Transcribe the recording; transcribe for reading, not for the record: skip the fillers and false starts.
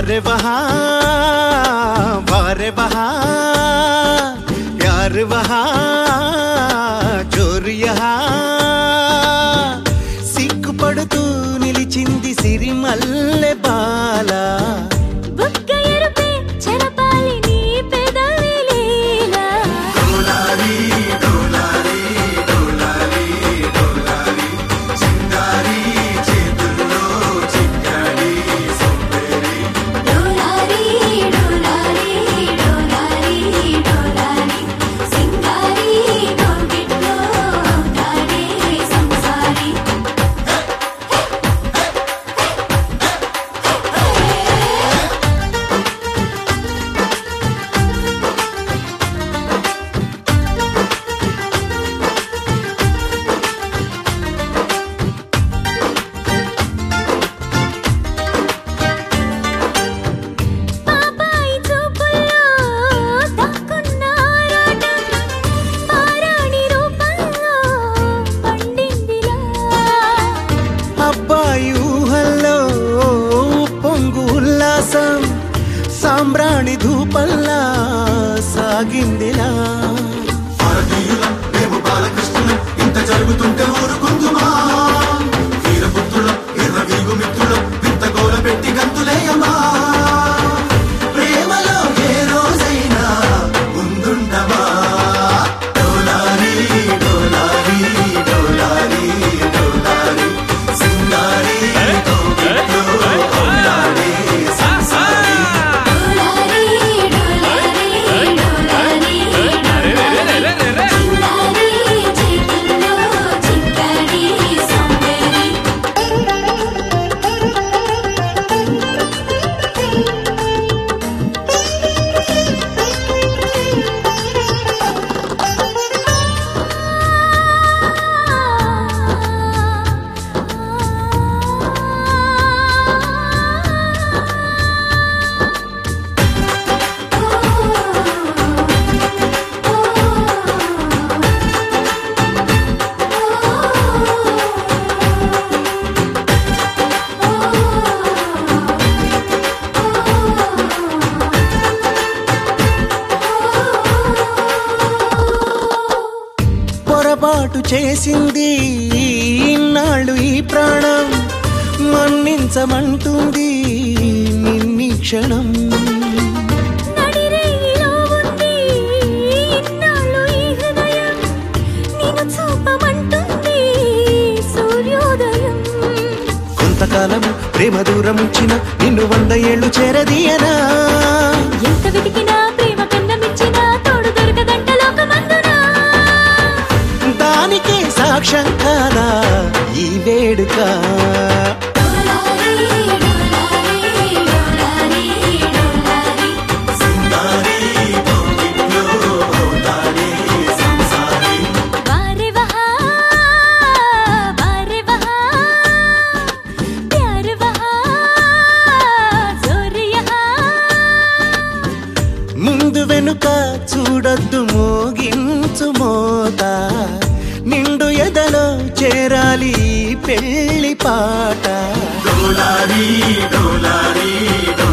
वारे वहाँ प्यार वहाँ जोर यहाँ సిగ్గుపడుతూ నిలిచింది సిరిమల్లె బాల బుగ్గ ఎరుపే చెరపాలి నీ పెదవి లీల డోలారి డోలారి డోలారి డోలారి సింగారి చేతుల్లో చిక్కాడి సొంపేరి డోలారి డోలారి డోలారి డోలారి సింగారి గోగిట్లో తాడే సంసారి సాంబ్రాణి ధూపల్లా సాగిందిలా భారతీయులం మేము బాలకృష్ణులం ఇంత జరుగుతుంటే ఊరుకుందుమా వీరపుత్రులం ఎర్రవీగు మిత్రులం వింత గోల పెట్టి గంతులేయమా ప్రేమలో ఏ రోజైనా ముందుండమా డోలారి డోలారి డోలారి డోలారి సింగారి పొరపాటు చేసింది ఇన్నాళ్ళు ఈ ప్రాణం మన్నించమంటుంది నిన్ని క్షణం నడిరేయిలో ఉంది ఇన్నాళ్ళు ఈ హృదయం నిన్ను చూపమంటుంది సూర్యోదయం కొంతకాలం ప్రేమ దూరం ఉంచిన నిన్ను 100 ఏళ్ళు చేరదీయనా ఎంత వెతికినా ప్రేమ కన్నా మించిన తోడు దొరకదంట లోకమందున దానికే సాక్ష్యం కాదా ఈ వేడుక ముందు వెనుక చూడొద్దు మోగించు మోత నిండు ఎదలో చేరాలి పెళ్లి పాట డోలారి డోలారి